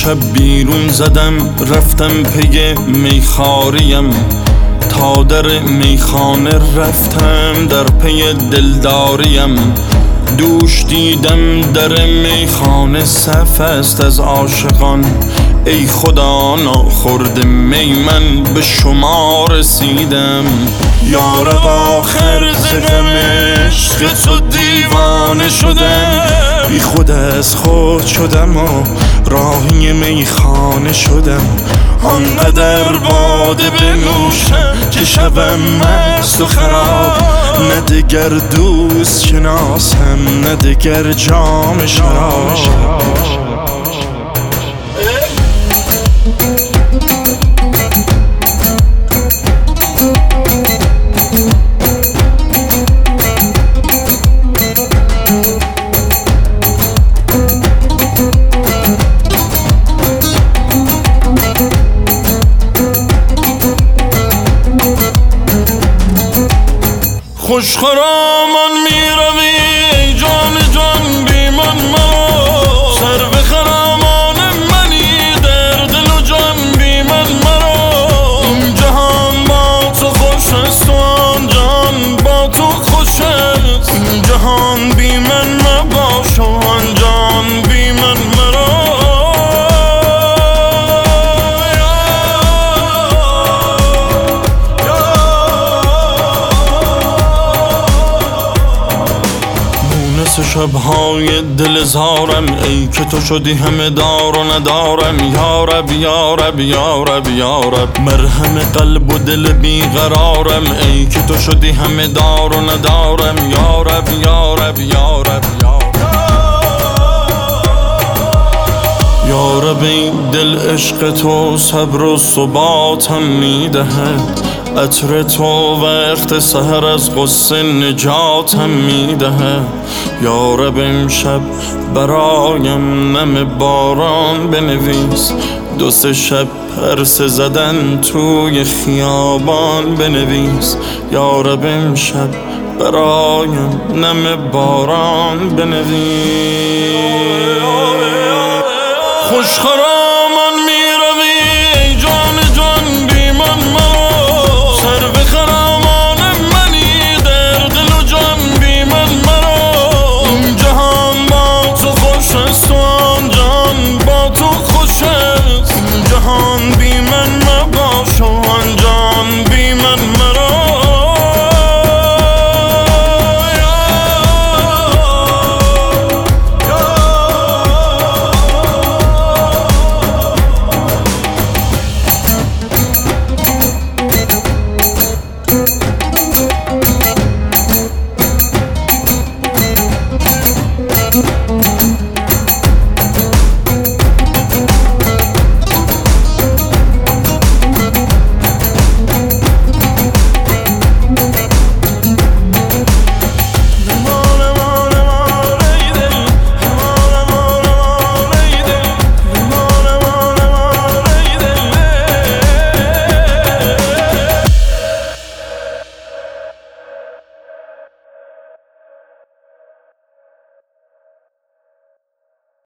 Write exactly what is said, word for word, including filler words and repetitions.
شب بیرون زدم رفتم پی میخاریم، تا در میخانه رفتم در پی دلداریم. دوش دیدم در میخانه صف است از عاشقان، ای خدا ناخورده می من به شما رسیدم. یارب آخر ز غم عشق تو دیوانه شدم، بی خود از خود شدم و راهی میخانه شدم. آنقدر باده بنوشم که شبم مست و خراب، نه دگر دوست شناسم نه دگر جام شراب. خوش خرامان می روی ای جان جان بی من مرا، سر به خرامان منی در دل و جان بی من مرا. این جهان با تو خوش است و آن جهان با تو خوش است، این جهان بی من مباش و آن جهان بی من مرا. شبهای دل زارم ای که تو شدی همه دار و ندارم. یارب یارب یارب یارب مرهم قلب و دل بیقرارم، ای که تو شدی همه دار و ندارم. یارب یارب یارب یارب یارب ای دل عشق تو صبر و ثباتم میدهد، عطر تو وقت سحر از غصه نجاتم میدهد. یارب امشب برایم نم باران بنویس، دو سه شب پرسه زدن توی خیابان بنویس. یارب امشب برایم نم باران بنویس. خوش خرام